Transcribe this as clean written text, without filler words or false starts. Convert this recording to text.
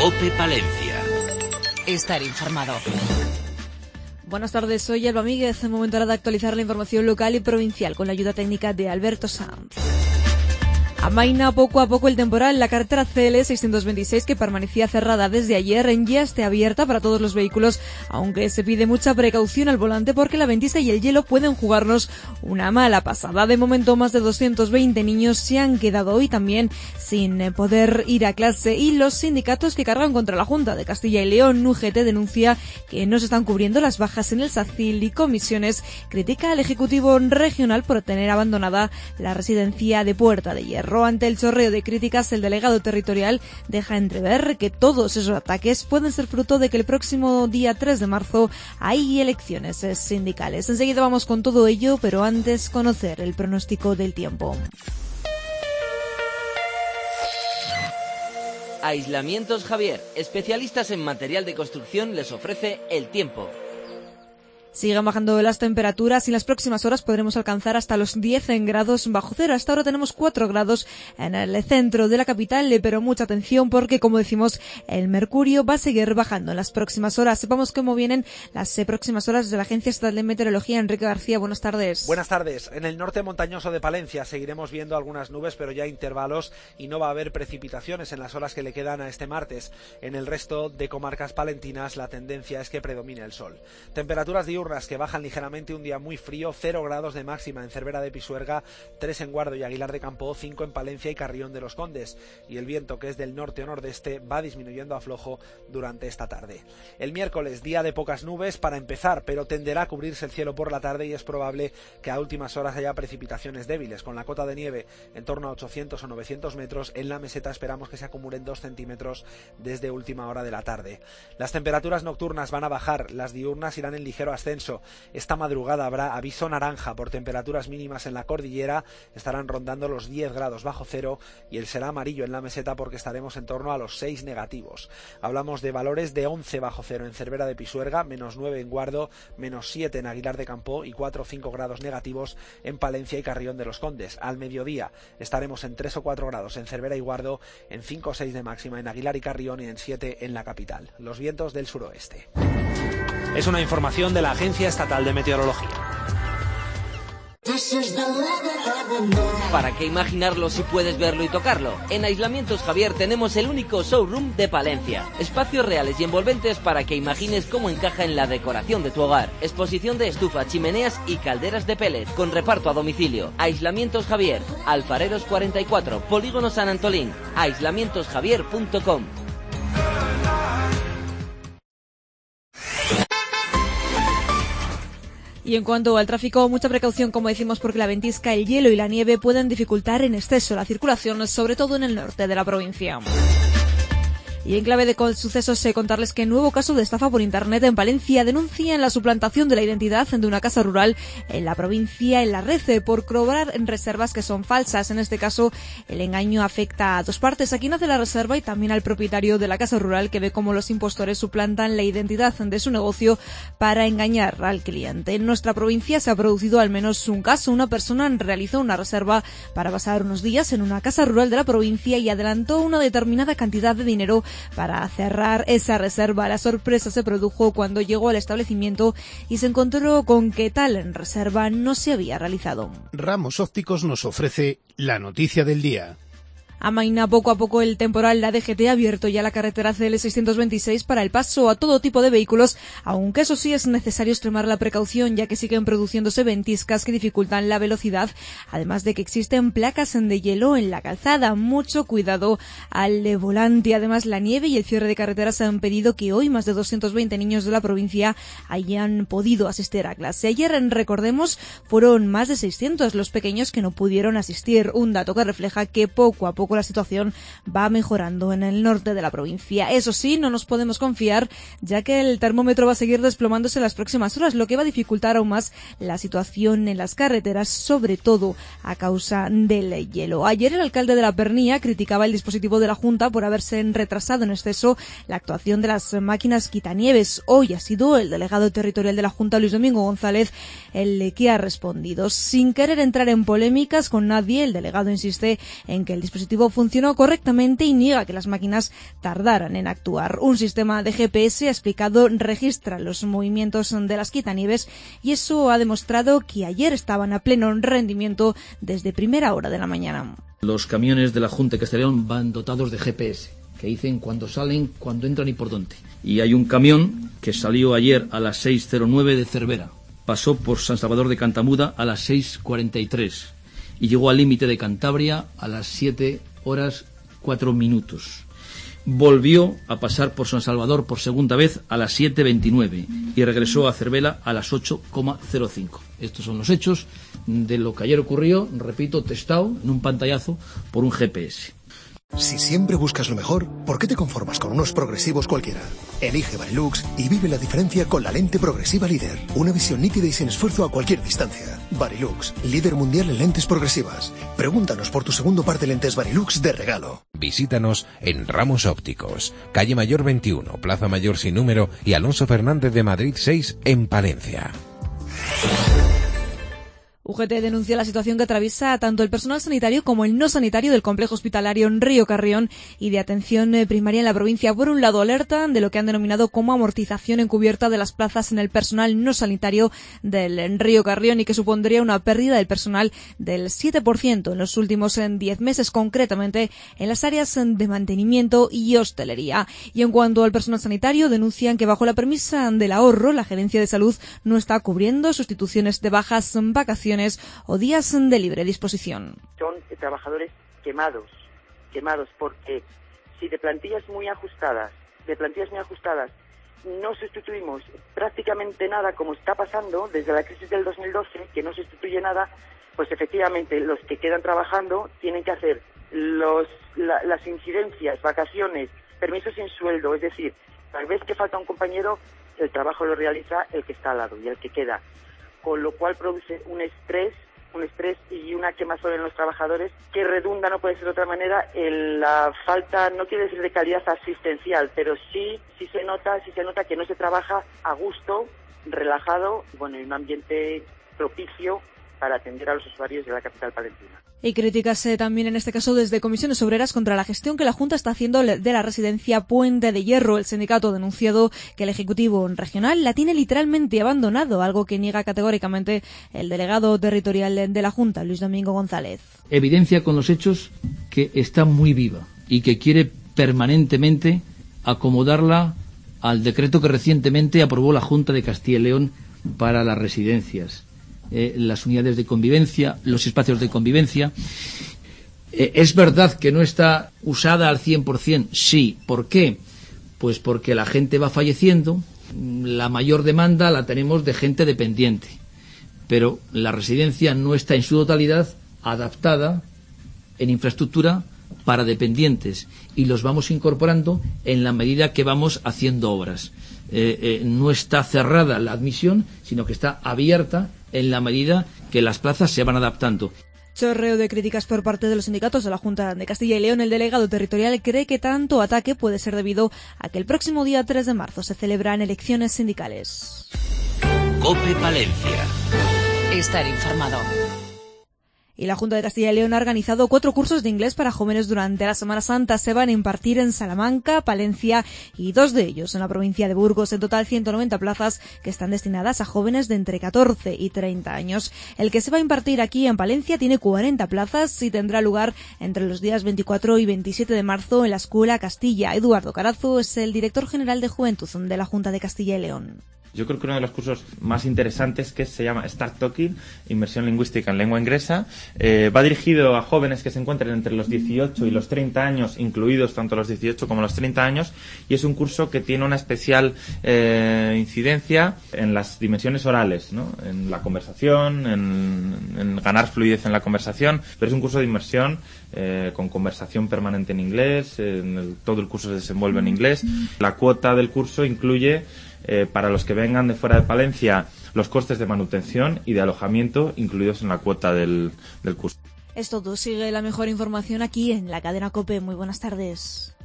COPE Palencia. Estar informado. Buenas tardes, soy Alba Míguez. Es momento ahora de actualizar la información local y provincial con la ayuda técnica de Alberto Sanz. Amaina poco a poco el temporal. La carretera CL 626, que permanecía cerrada desde ayer, ya está abierta para todos los vehículos, aunque se pide mucha precaución al volante porque la ventisca y el hielo pueden jugarnos una mala pasada. De momento, más de 220 niños se han quedado hoy también sin poder ir a clase, y los sindicatos que cargan contra la Junta de Castilla y León, UGT, denuncia que no se están cubriendo las bajas en el SACIL, y Comisiones critica al Ejecutivo Regional por tener abandonada la residencia de Puerta de Hierro. Ante el chorreo de críticas, el delegado territorial deja entrever que todos esos ataques pueden ser fruto de que el próximo día 3 de marzo hay elecciones sindicales. Enseguida vamos con todo ello, pero antes conocer el pronóstico del tiempo. Aislamientos Javier, especialistas en material de construcción, les ofrece el tiempo. Siguen bajando las temperaturas y en las próximas horas podremos alcanzar hasta los 10 grados bajo cero. Hasta ahora tenemos 4 grados en el centro de la capital, pero mucha atención porque, como decimos, el mercurio va a seguir bajando en las próximas horas. Sepamos cómo vienen las próximas horas de la Agencia Estatal de Meteorología. Enrique García, buenas tardes. Buenas tardes. En el norte montañoso de Palencia seguiremos viendo algunas nubes, pero ya intervalos, y no va a haber precipitaciones en las horas que le quedan a este martes. En el resto de comarcas palentinas la tendencia es que predomine el sol. Temperaturas diurnas que bajan ligeramente, un día muy frío, 0 grados de máxima en Cervera de Pisuerga, 3 en Guardo y Aguilar de Campo, 5 en Palencia y Carrión de los Condes, y el viento, que es del norte o nordeste, va disminuyendo a flojo durante esta tarde. El miércoles, día de pocas nubes para empezar, pero tenderá a cubrirse el cielo por la tarde, y es probable que a últimas horas haya precipitaciones débiles, con la cota de nieve en torno a 800 o 900 metros. En la meseta esperamos que se acumulen 2 centímetros desde última hora de la tarde. Las temperaturas nocturnas van a bajar, las diurnas irán en ligero ascenso. Esta madrugada habrá aviso naranja por temperaturas mínimas en la cordillera, estarán rondando los 10 grados bajo cero, y el será amarillo en la meseta porque estaremos en torno a los 6 negativos. Hablamos de valores de 11 bajo cero en Cervera de Pisuerga, menos 9 en Guardo, menos 7 en Aguilar de Campo y 4 o 5 grados negativos en Palencia y Carrión de los Condes. Al mediodía estaremos en 3 o 4 grados en Cervera y Guardo, en 5 o 6 de máxima en Aguilar y Carrión y en 7 en la capital. Los vientos del suroeste. Es una información de la Agencia Estatal de Meteorología. ¿Para qué imaginarlo si puedes verlo y tocarlo? En Aislamientos Javier tenemos el único showroom de Palencia. Espacios reales y envolventes para que imagines cómo encaja en la decoración de tu hogar. Exposición de estufa, chimeneas y calderas de pellet, con reparto a domicilio. Aislamientos Javier, Alfareros 44, Polígono San Antolín. aislamientosjavier.com. Y en cuanto al tráfico, mucha precaución, como decimos, porque la ventisca, el hielo y la nieve pueden dificultar en exceso la circulación, sobre todo en el norte de la provincia. Y en clave de sucesos, contarles que nuevo caso de estafa por internet en Palencia. Denuncian la suplantación de la identidad de una casa rural en la provincia en la red por cobrar reservas que son falsas. En este caso, el engaño afecta a dos partes: a quien hace la reserva y también al propietario de la casa rural, que ve cómo los impostores suplantan la identidad de su negocio para engañar al cliente. En nuestra provincia se ha producido al menos un caso. Una persona realizó una reserva para pasar unos días en una casa rural de la provincia y adelantó una determinada cantidad de dinero para cerrar esa reserva. La sorpresa se produjo cuando llegó al establecimiento y se encontró con que tal reserva no se había realizado. Ramos Ópticos nos ofrece la noticia del día. Amaina poco a poco el temporal. La DGT ha abierto ya la carretera CL 626 para el paso a todo tipo de vehículos, aunque eso sí es necesario extremar la precaución, ya que siguen produciéndose ventiscas que dificultan la velocidad, además de que existen placas de hielo en la calzada. Mucho cuidado al volante. Además, la nieve y el cierre de carreteras han pedido que hoy más de 220 niños de la provincia hayan podido asistir a clase. Ayer, recordemos, fueron más de 600 los pequeños que no pudieron asistir, un dato que refleja que poco a poco la situación va mejorando en el norte de la provincia. Eso sí, no nos podemos confiar, ya que el termómetro va a seguir desplomándose en las próximas horas, lo que va a dificultar aún más la situación en las carreteras, sobre todo a causa del hielo. Ayer el alcalde de La Pernía criticaba el dispositivo de la Junta por haberse retrasado en exceso la actuación de las máquinas quitanieves. Hoy ha sido el delegado territorial de la Junta, Luis Domingo González, el que ha respondido. Sin querer entrar en polémicas con nadie, el delegado insiste en que el dispositivo embargo, funcionó correctamente y niega que las máquinas tardaran en actuar. Un sistema de GPS, ha explicado, registra los movimientos de las quitanieves y eso ha demostrado que ayer estaban a pleno rendimiento desde primera hora de la mañana. Los camiones de la Junta de Castilla y León van dotados de GPS, que dicen cuándo salen, cuándo entran y por dónde. Y hay un camión que salió ayer a las 6:09 de Cervera, pasó por San Salvador de Cantamuda a las 6:43 y llegó al límite de Cantabria a las 7:04. Volvió a pasar por San Salvador por segunda vez a las 7:29 y regresó a Cervera a las 8:05. Estos son los hechos de lo que ayer ocurrió, repito, testado en un pantallazo por un GPS. Si siempre buscas lo mejor, ¿por qué te conformas con unos progresivos cualquiera? Elige Varilux y vive la diferencia con la lente progresiva líder. Una visión nítida y sin esfuerzo a cualquier distancia. Varilux, líder mundial en lentes progresivas. Pregúntanos por tu segundo par de lentes Varilux de regalo. Visítanos en Ramos Ópticos, calle Mayor 21, Plaza Mayor sin número y Alonso Fernández de Madrid 6 en Palencia. UGT denuncia la situación que atraviesa tanto el personal sanitario como el no sanitario del complejo hospitalario en Río Carrión y de atención primaria en la provincia. Por un lado, alertan de lo que han denominado como amortización encubierta de las plazas en el personal no sanitario del Río Carrión y que supondría una pérdida del personal del 7% en los últimos 10 meses, concretamente en las áreas de mantenimiento y hostelería. Y en cuanto al personal sanitario, denuncian que bajo la premisa del ahorro, la Gerencia de Salud no está cubriendo sustituciones de bajas, vacaciones o días de libre disposición. Son trabajadores quemados porque si de plantillas muy ajustadas no sustituimos prácticamente nada, como está pasando desde la crisis del 2012, que no sustituye nada, pues efectivamente los que quedan trabajando tienen que hacer las incidencias, vacaciones, permisos sin sueldo, es decir, tal vez que falta un compañero, el trabajo lo realiza el que está al lado y el que queda, con lo cual produce un estrés y una quemazón en los trabajadores que redunda, no puede ser de otra manera, en la falta, no quiero decir de calidad asistencial, pero sí se nota que no se trabaja a gusto, relajado, bueno, en un ambiente propicio para atender a los usuarios de la capital palentina. Y críticas también en este caso desde Comisiones Obreras contra la gestión que la Junta está haciendo de la residencia Puente de Hierro. El sindicato ha denunciado que el Ejecutivo regional la tiene literalmente abandonado, algo que niega categóricamente el delegado territorial de la Junta, Luis Domingo González. Evidencia con los hechos que está muy viva y que quiere permanentemente acomodarla al decreto que recientemente aprobó la Junta de Castilla y León para las residencias. Las unidades de convivencia, los espacios de convivencia. ¿Es verdad que no está usada al 100%? Sí. ¿Por qué? Pues porque la gente va falleciendo, la mayor demanda la tenemos de gente dependiente, pero la residencia no está en su totalidad adaptada en infraestructura para dependientes y los vamos incorporando en la medida que vamos haciendo obras. No está cerrada la admisión, sino que está abierta en la medida que las plazas se van adaptando. Chorreo de críticas por parte de los sindicatos de la Junta de Castilla y León. El delegado territorial cree que tanto ataque puede ser debido a que el próximo día 3 de marzo se celebran elecciones sindicales. COPE Palencia. Estar informado. Y la Junta de Castilla y León ha organizado 4 cursos de inglés para jóvenes durante la Semana Santa. Se van a impartir en Salamanca, Palencia y 2 de ellos en la provincia de Burgos. En total 190 plazas que están destinadas a jóvenes de entre 14 y 30 años. El que se va a impartir aquí en Palencia tiene 40 plazas y tendrá lugar entre los días 24 y 27 de marzo en la Escuela Castilla. Eduardo Carazo es el director general de Juventud de la Junta de Castilla y León. Yo creo que uno de los cursos más interesantes que se llama Start Talking, inmersión lingüística en lengua inglesa, va dirigido a jóvenes que se encuentran entre los 18 y los 30 años, incluidos tanto los 18 como los 30 años, y es un curso que tiene una especial incidencia en las dimensiones orales, ¿no? En la conversación, en ganar fluidez en la conversación, pero es un curso de inmersión con conversación permanente en inglés, todo el curso se desenvuelve en inglés. La cuota del curso incluye para los que vengan de fuera de Palencia los costes de manutención y de alojamiento incluidos en la cuota del curso. Es todo. Sigue la mejor información aquí en la cadena COPE. Muy buenas tardes.